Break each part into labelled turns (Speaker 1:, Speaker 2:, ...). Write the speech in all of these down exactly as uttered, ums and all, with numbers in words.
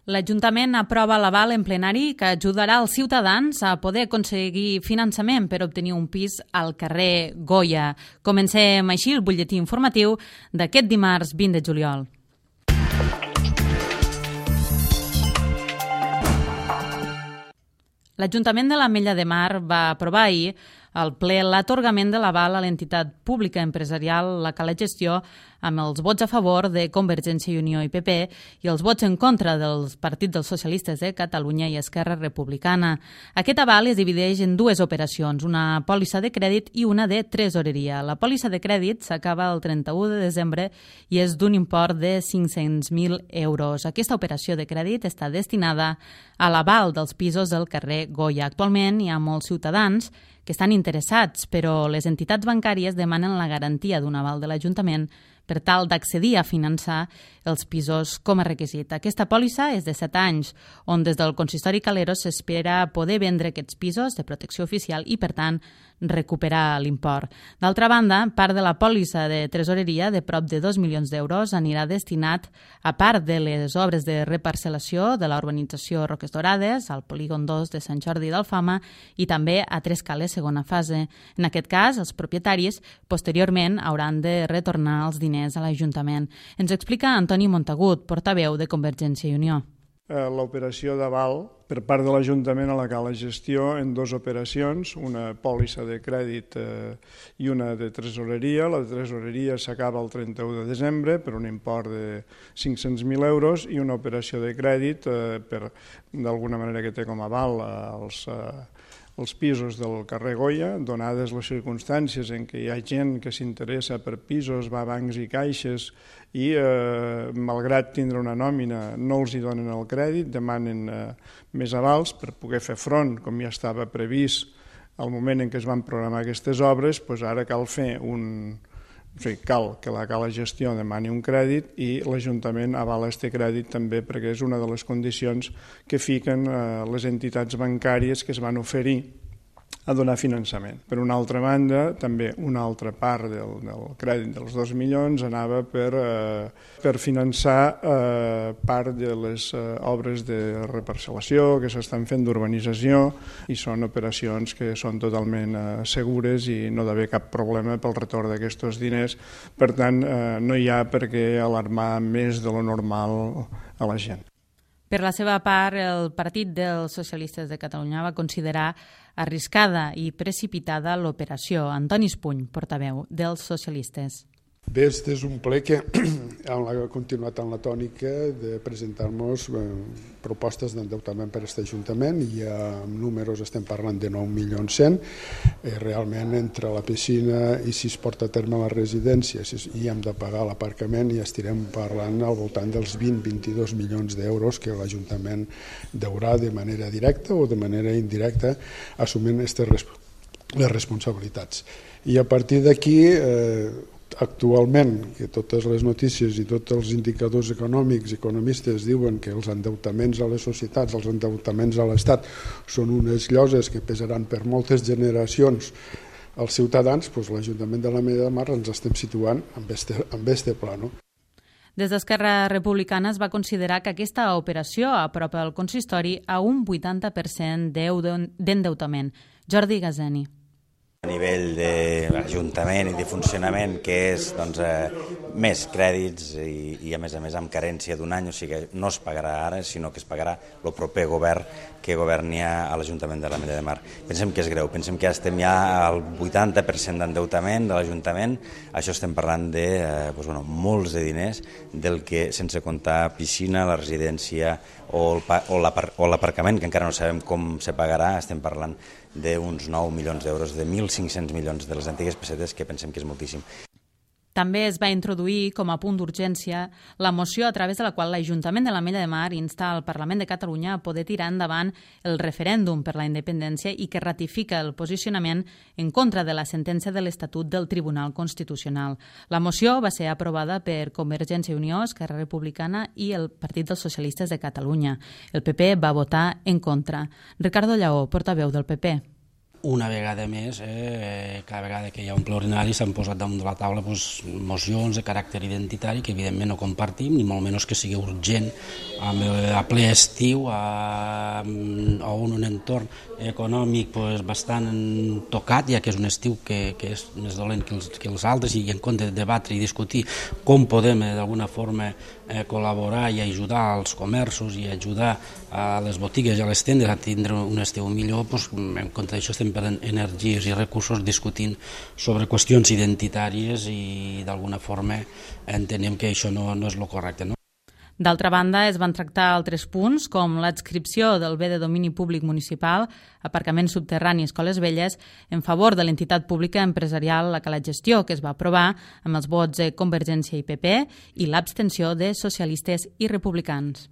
Speaker 1: L'Ajuntament aprova l'aval en plenari que ajudarà els ciutadans a poder aconseguir finançament per obtenir un pis al carrer Goya. Comencem així el butlletí informatiu d'aquest dimarts vint de juliol. L'Ajuntament de l'Ametlla de Mar va aprovar ahir al ple l'atorgament de l'aval a l'entitat pública empresarial La Cala Gestió amb els vots a favor de Convergència i Unió i P P i els vots en contra dels partits dels socialistes de Catalunya i Esquerra Republicana. Aquest aval es divideix en dues operacions, una pòlissa de crèdit i una de tresoreria. La pòlissa de crèdit s'acaba el trenta-u de desembre i és d'un import de cinc-cents mil euros. Aquesta operació de crèdit està destinada a l'aval dels pisos del carrer Goya. Actualment hi ha molts ciutadans que estan interessats, però les entitats bancàries demanen la garantia d'un aval de l'Ajuntament per tal d'accedir a finançar els pisos com a requisit. Aquesta pòlissa és de set anys, on des del consistori Calero s'espera poder vendre aquests pisos de protecció oficial i, per tant, recuperar l'import. D'altra banda, part de la pòlissa de tresoreria de prop de dos milions d'euros anirà destinat, a part de les obres de reparcel·lació de la urbanització Roques Dorades, al polígon dos de Sant Jordi d'Alfama i també a Tres Cales segona fase. En aquest cas, els propietaris posteriorment hauran de retornar els diners a l'Ajuntament. Ens explica Antoni Montagut, portaveu de Convergència i Unió.
Speaker 2: L'operació d'aval per part de l'Ajuntament a la Cala Gestió en dues operacions, una pòlissa de crèdit eh, i una de tresoreria. La de tresoreria s'acaba el trenta-u de desembre per un import de cinc-cents mil euros i una operació de crèdit eh, per d'alguna manera que té com a aval eh, els eh, els pisos del carrer Goya, donades les circumstàncies en què hi ha gent que s'interessa per pisos, va a bancs i caixes i, eh, malgrat tindre una nòmina, no els hi donen el crèdit, demanen eh, més avals per poder fer front, com ja estava previst al moment en què es van programar aquestes obres, doncs ara cal fer un... O sigui, cal que la Cala Gestió demani un crèdit i l'Ajuntament avala aquest crèdit també perquè és una de les condicions que fiquen eh, les entitats bancàries que es van oferir a donar finançament. Per una altra banda, també una altra part del, del crèdit dels dos milions anava per, eh, per finançar eh, part de les eh, obres de reparcel·lació que s'estan fent d'urbanització i són operacions que són totalment eh, segures i no d'haver cap problema pel retorn d'aquests diners. Per tant, eh, no hi ha per què alarmar més de lo normal a la gent.
Speaker 1: Per la seva part, el Partit dels Socialistes de Catalunya va considerar arriscada i precipitada l'operació. Antoni Espuny, portaveu dels socialistes.
Speaker 3: Bé, este és un ple que ha continuat en la tònica de presentar-nos propostes d'endeutament per a aquest Ajuntament i amb números estem parlant de nou milions cent. Realment entre la piscina i si es porta a terme la residència i hem de pagar l'aparcament i estirem parlant al voltant dels vint a vint-i-dos milions d'euros que l'Ajuntament deurà de manera directa o de manera indirecta assumint les responsabilitats. I a partir d'aquí eh, actualment, que totes les notícies i tots els indicadors econòmics i economistes diuen que els endeutaments a les societats, els endeutaments a l'Estat són unes lloses que pesaran per moltes generacions als ciutadans, doncs l'Ajuntament de l'Ametlla de Mar ens estem situant amb este, amb este pla, no?
Speaker 1: Des d'Esquerra Republicana es va considerar que aquesta operació apropa el consistori a un vuitanta per cent d'endeutament. Jordi Gazeni.
Speaker 4: A nivell d'Ajuntament i de funcionament, que és doncs, eh, més crèdits i, i a més a més amb carència d'un any, o sigui que no es pagarà ara, sinó que es pagarà el proper govern que governi a l'Ajuntament de l'Ametlla de Mar. Pensem que és greu, pensem que ja estem ja al vuitanta per cent d'endeutament de l'Ajuntament, això estem parlant de eh, doncs, bueno, molts de diners, del que sense comptar piscina, la residència o l'aparcament, que encara no sabem com se pagarà, estem parlant d'uns nou milions d'euros, de mil cinc-cents milions de les antigues pessetes, que pensem que és moltíssim.
Speaker 1: També es va introduir com a punt d'urgència la moció a través de la qual l'Ajuntament de l'Ametlla de Mar insta al Parlament de Catalunya a poder tirar endavant el referèndum per la independència i que ratifica el posicionament en contra de la sentència de l'Estatut del Tribunal Constitucional. La moció va ser aprovada per Convergència i Unió, Esquerra Republicana i el Partit dels Socialistes de Catalunya. El P P va votar en contra. Ricardo Lleó, portaveu del P P.
Speaker 5: una vegada més, eh, cada vegada que hi ha un ple ordinari s'han posat damunt de la taula pues, mocions de caràcter identitari que evidentment no compartim, ni molt menys que sigui urgent a ple estiu, a, a un, un entorn econòmic pues, bastant tocat, ja que és un estiu que, que és més dolent que els, que els altres, i en compte de debatre i discutir com podem eh, d'alguna forma eh, col·laborar i ajudar als comerços i ajudar a les botigues i a les tendes a tindre un estiu millor, pues, en compte d'això estem perdent energies i recursos discutint sobre qüestions identitàries i d'alguna forma entenem que això no, no és el correcte, no?
Speaker 1: D'altra banda, es van tractar altres punts, com l'adscripció del bé de domini públic municipal, aparcaments subterranis, escoles velles, en favor de l'entitat pública empresarial La Cala Gestió, que es va aprovar amb els vots de Convergència i P P i l'abstenció de socialistes i republicans.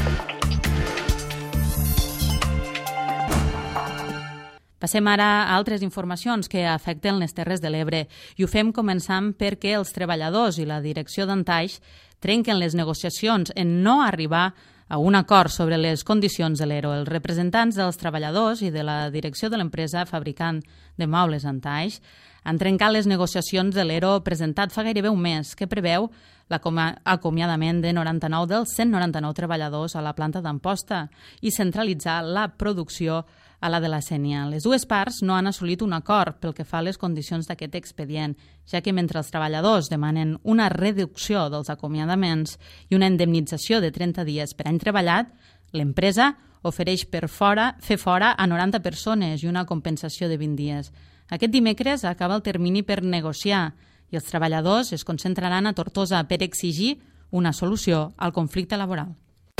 Speaker 1: Passem ara a altres informacions que afecten les Terres de l'Ebre i ho fem començant perquè els treballadors i la direcció d'Antaix trenquen les negociacions en no arribar a un acord sobre les condicions de l'E R O. Els representants dels treballadors i de la direcció de l'empresa fabricant de mobles Antaix han trencat les negociacions de l'E R O presentat fa gairebé un mes, que preveu l'acomiadament de noranta-nou dels cent noranta-nou treballadors a la planta d'Amposta i centralitzar la producció a la de la Sénia. Les dues parts no han assolit un acord pel que fa a les condicions d'aquest expedient, ja que mentre els treballadors demanen una reducció dels acomiadaments i una indemnització de trenta dies per any treballat, l'empresa ofereix per fora fer fora a noranta persones i una compensació de vint dies. Aquest dimecres acaba el termini per negociar i els treballadors es concentraran a Tortosa per exigir una solució al conflicte laboral.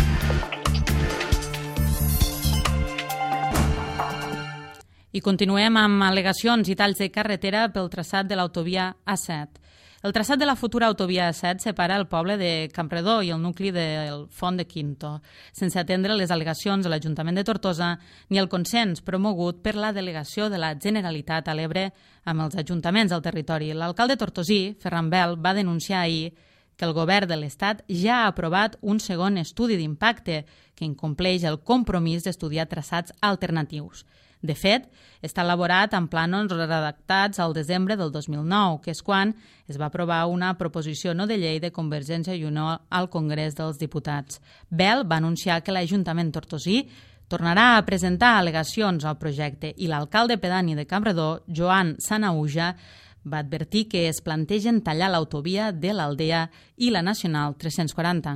Speaker 1: I continuem amb al·legacions i talls de carretera pel traçat de l'autovia A set. El traçat de la futura autovia A set separa el poble de Campredó i el nucli del Font de Quinto, sense atendre les al·legacions de l'Ajuntament de Tortosa ni el consens promogut per la delegació de la Generalitat a l'Ebre amb els ajuntaments del territori. L'alcalde tortosí, Ferran Bel, va denunciar ahir que el govern de l'Estat ja ha aprovat un segon estudi d'impacte que incompleix el compromís d'estudiar traçats alternatius. De fet, està elaborat amb plànols redactats al desembre del dos mil nou, que és quan es va aprovar una proposició no de llei de Convergència i Unió al Congrés dels Diputats. Bel va anunciar que l'Ajuntament tortosí tornarà a presentar al·legacions al projecte i l'alcalde pedani de Campredó, Joan Sanauja, va advertir que es plantegen tallar l'autovia de l'Aldea i la Nacional tres-cents quaranta.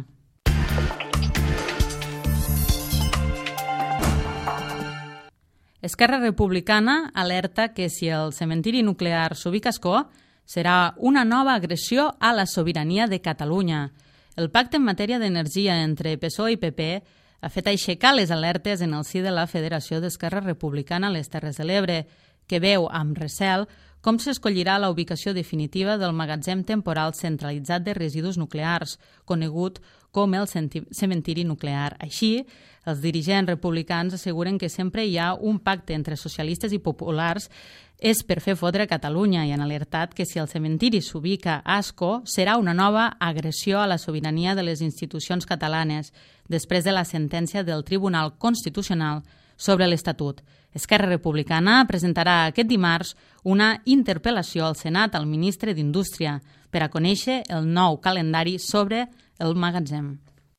Speaker 1: Esquerra Republicana alerta que si el cementiri nuclear s'ubica a Ascó, serà una nova agressió a la sobirania de Catalunya. El pacte en matèria d'energia entre P S O E i P P ha fet aixecar les alertes en el si de la Federació d'Esquerra Republicana a les Terres de l'Ebre, que veu amb recel com s'escollirà la ubicació definitiva del magatzem temporal centralitzat de residus nuclears, conegut com el cementiri nuclear. Així, els dirigents republicans asseguren que sempre hi ha un pacte entre socialistes i populars és per fer fotre Catalunya i han alertat que si el cementiri s'ubica a Ascó serà una nova agressió a la sobirania de les institucions catalanes després de la sentència del Tribunal Constitucional sobre l'Estatut. Esquerra Republicana presentarà aquest dimarts una interpel·lació al Senat al ministre d'Indústria per a conèixer el nou calendari sobre el magatzem.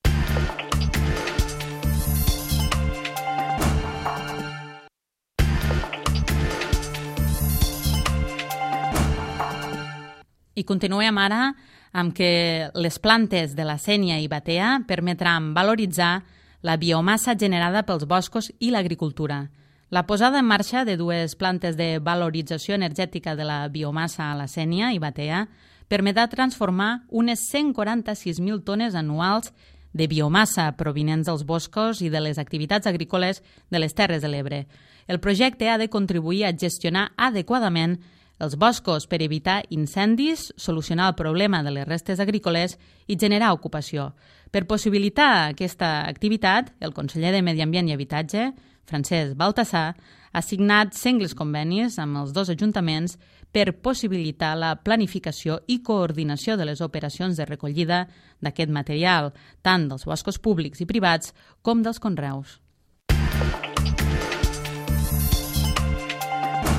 Speaker 1: I continuem ara amb que les plantes de la Sénia i Batea permetran valoritzar la biomassa generada pels boscos i l'agricultura. La posada en marxa de dues plantes de valorització energètica de la biomassa a la Sénia i Batea permetrà transformar unes cent quaranta-sis mil tones anuals de biomassa provinents dels boscos i de les activitats agrícoles de les Terres de l'Ebre. El projecte ha de contribuir a gestionar adequadament els boscos per evitar incendis, solucionar el problema de les restes agrícoles i generar ocupació. Per possibilitar aquesta activitat, el conseller de Medi Ambient i Habitatge, Francesc Baltasar, ha signat sengles convenis amb els dos ajuntaments per possibilitar la planificació i coordinació de les operacions de recollida d'aquest material, tant dels boscos públics i privats com dels conreus.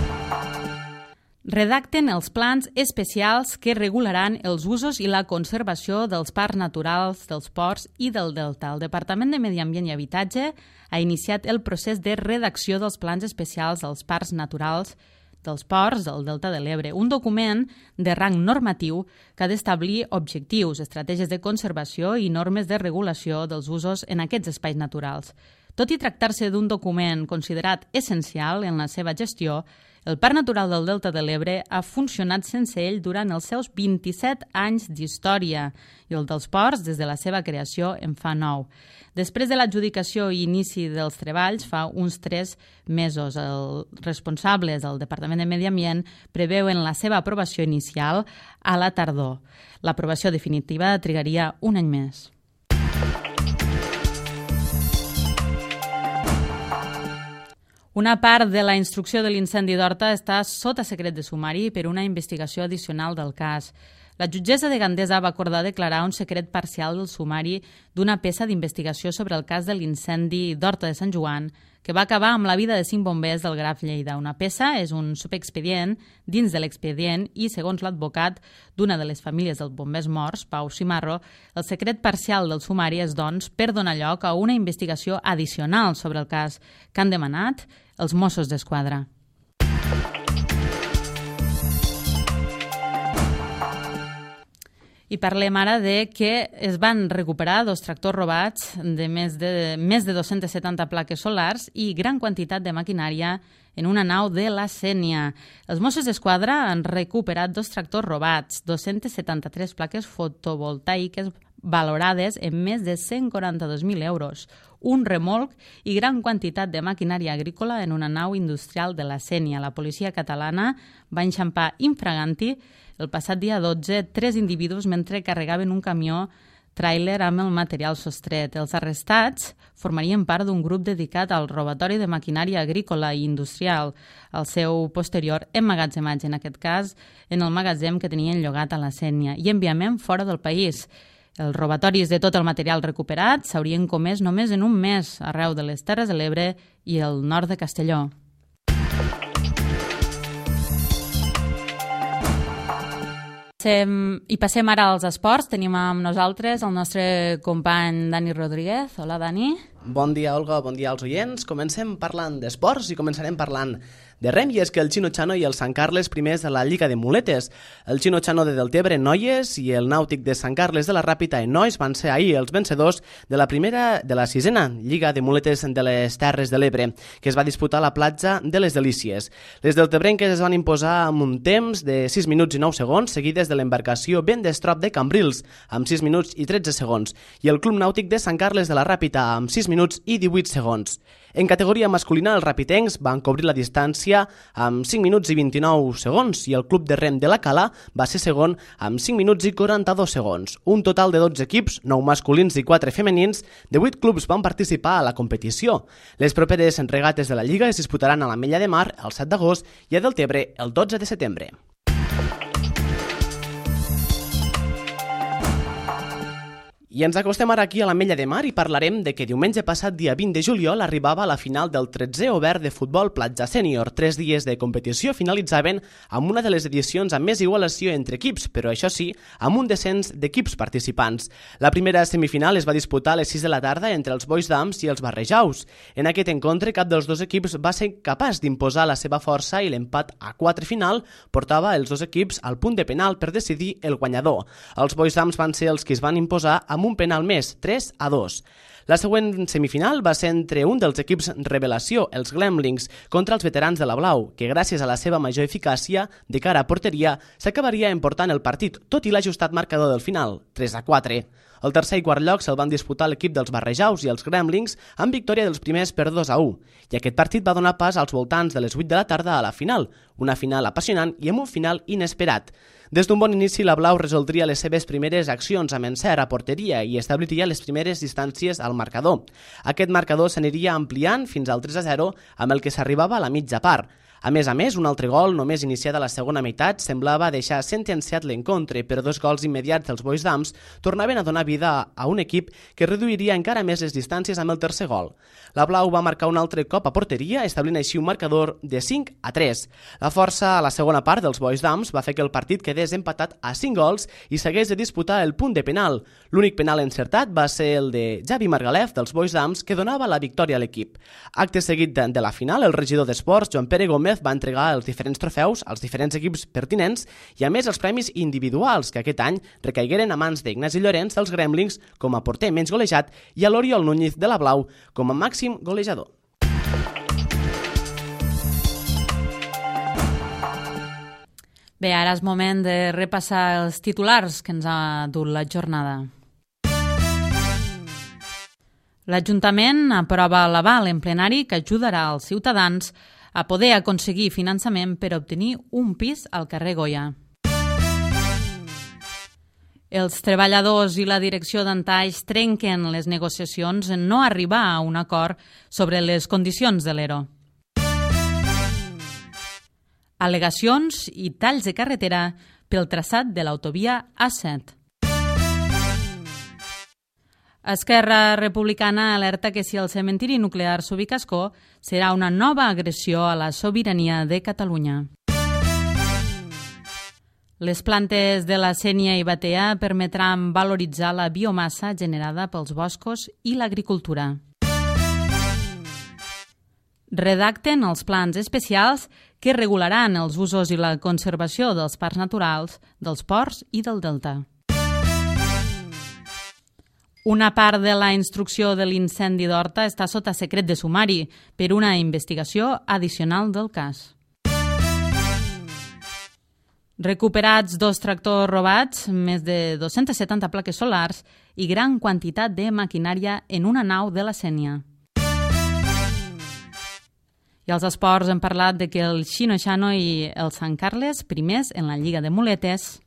Speaker 1: redacten els plans especials que regularan els usos i la conservació dels parcs naturals, dels ports i del delta. El Departament de Medi Ambient i Habitatge ha iniciat el procés de redacció dels plans especials dels parcs naturals dels ports del Delta de l'Ebre, un document de rang normatiu que ha d'establir objectius, estratègies de conservació i normes de regulació dels usos en aquests espais naturals. Tot i tractar-se d'un document considerat essencial en la seva gestió, el Parc Natural del Delta de l'Ebre ha funcionat sense ell durant els seus vint-i-set anys d'història i el dels ports des de la seva creació en fa nou. Després de l'adjudicació i inici dels treballs, fa uns tres mesos, els responsables del Departament de Medi Ambient preveuen la seva aprovació inicial a la tardor. L'aprovació definitiva trigaria un any més. Una part de la instrucció de l'incendi d'Horta està sota secret de sumari per una investigació addicional del cas. La jutgessa de Gandesa va acordar declarar un secret parcial del sumari d'una peça d'investigació sobre el cas de l'incendi d'Horta de Sant Joan, que va acabar amb la vida de cinc bombers del Graf Lleida. Una peça és un subexpedient dins de l'expedient i, segons l'advocat d'una de les famílies dels bombers morts, Pau Cimarro, el secret parcial del sumari és, doncs, per donar lloc a una investigació addicional sobre el cas que han demanat els Mossos d'Esquadra. I parlem ara de que es van recuperar dos tractors robats de més de, més de dos-centes setanta plaques solars i gran quantitat de maquinària en una nau de la Sénia. Els Mossos d'Esquadra han recuperat dos tractors robats, dos-centes setanta-tres plaques fotovoltaiques valorades en més de cent quaranta-dos mil euros, un remolc i gran quantitat de maquinària agrícola en una nau industrial de la Sénia. La policia catalana va enxampar infraganti el passat dia dotze tres individus mentre carregaven un camió tràiler amb el material sostret. Els arrestats formarien part d'un grup dedicat al robatori de maquinària agrícola i industrial, al seu posterior emmagatzematge, en aquest cas en el magatzem que tenien llogat a la Sénia, i enviament fora del país. Els robatoris de tot el material recuperat s'haurien comès només en un mes arreu de les Terres de l'Ebre i el nord de Castelló. I passem ara als esports. Tenim amb nosaltres el nostre company Dani Rodríguez. Hola, Dani.
Speaker 6: Bon dia, Olga, bon dia als oients. Comencem parlant d'esports i començarem parlant de rem, i és que el Xino Chano i el Sant Carles primers de la Lliga de Muletes. El Xino Chano de Deltebre, noies, i el Nàutic de Sant Carles de la Ràpita en nois van ser ahir els vencedors de la primera de la sisena Lliga de Muletes de les Terres de l'Ebre, que es va disputar a la platja de les Delícies. Les deltebrenques es van imposar amb un temps de sis minuts i nou segons, seguides de l'embarcació Vendestrop de Cambrils, amb sis minuts i tretze segons, i el Club Nàutic de Sant Carles de la Ràpita, amb sis minuts i divuit segons. En categoria masculina, els rapitencs van cobrir la distància amb cinc minuts i vint-i-nou segons i el Club de Rem de la Cala va ser segon amb cinc minuts i quaranta-dos segons. Un total de dotze equips, nou masculins i quatre femenins, de vuit clubs van participar a la competició. Les properes regates de la Lliga es disputaran a l'Ametlla de Mar el set d'agost i a Deltebre el dotze de setembre. I ens acostem ara aquí a l'Ametlla de Mar i parlarem de que diumenge passat, dia vint de juliol, arribava a la final del tretzè obert de futbol platja sènior. Tres dies de competició finalitzaven amb una de les edicions amb més igualació entre equips, però això sí, amb un descens d'equips participants. La primera semifinal es va disputar a les sis de la tarda entre els Bois d'Ams i els Barrejaus. En aquest encontre, cap dels dos equips va ser capaç d'imposar la seva força i l'empat a quatre final portava els dos equips al punt de penal per decidir el guanyador. Els Bois d'Ams van ser els que es van imposar amb un penal més, tres a dos. La següent semifinal va ser entre un dels equips revelació, els Glemlings, contra els veterans de la Blau, que gràcies a la seva major eficàcia de cara a porteria s'acabaria emportant el partit, tot i l'ajustat marcador del final, tres a quatre. El tercer i quart lloc se'l van disputar l'equip dels Barrejaus i els Gremlings amb victòria dels primers per dos a u, i aquest partit va donar pas als voltants de les vuit de la tarda a la final, una final apassionant i amb un final inesperat. Des d'un bon inici, la Blau resoldria les seves primeres accions amb encert a porteria i establiria les primeres distàncies al marcador. Aquest marcador s'aniria ampliant fins al tres a zero, amb el que s'arribava a la mitja part. A més a més, un altre gol, només iniciada la segona meitat, semblava deixar sentenciat l'encontre, però dos gols immediats dels Boys Dams tornaven a donar vida a un equip que reduiria encara més les distàncies amb el tercer gol. La Blau va marcar un altre cop a porteria, establint així un marcador de cinc a tres. La força a la segona part dels Boys Dams va fer que el partit quedés empatat a cinc gols i s'hagués de disputar el punt de penal. L'únic penal encertat va ser el de Javi Margalef dels Boys Dams, que donava la victòria a l'equip. Acte seguit de la final, el regidor d'Esports, Joan Pere Gómez, va entregar els diferents trofeus als diferents equips pertinents i a més els premis individuals que aquest any recaigueren a mans d'Ignasi Llorenç dels Gremlins com a porter menys golejat i a l'Oriol Núñez de la Blau com a màxim golejador.
Speaker 1: Bé, ara és moment de repassar els titulars que ens ha dut la jornada. L'Ajuntament aprova l'aval en plenari que ajudarà als ciutadans a poder aconseguir finançament per obtenir un pis al carrer Goya. Els treballadors i la direcció d'Antaix trenquen les negociacions en no arribar a un acord sobre les condicions de l'E R O. Al·legacions i talls de carretera pel traçat de l'autovia A set. Esquerra Republicana alerta que si el cementiri nuclear s'ubica a Ascó serà una nova agressió a la sobirania de Catalunya. Les plantes de la Sénia i Batea permetran valoritzar la biomassa generada pels boscos i l'agricultura. Redacten els plans especials que regularan els usos i la conservació dels parcs naturals, dels ports i del delta. Una part de la instrucció de l'incendi d'Horta està sota secret de sumari per una investigació addicional del cas. Recuperats dos tractors robats, més de dos-centes setanta plaques solars i gran quantitat de maquinària en una nau de la Sénia. I als esports hem parlat de que el Xino-Xano i el Sant Carles, primers en la Lliga de Muletes,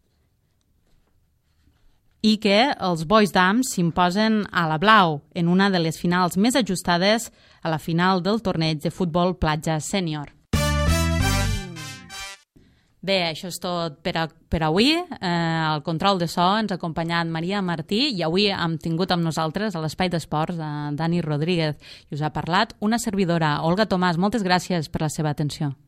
Speaker 1: i que els Boys Dams s'imposen a la Blau en una de les finals més ajustades a la final del torneig de futbol platja sènior. Bé, això és tot per, a, per avui. Eh, al control de so ens ha acompanyat Maria Martí i avui hem tingut amb nosaltres a l'Espai d'Esports a Dani Rodríguez i us ha parlat una servidora, Olga Tomàs. Moltes gràcies per la seva atenció.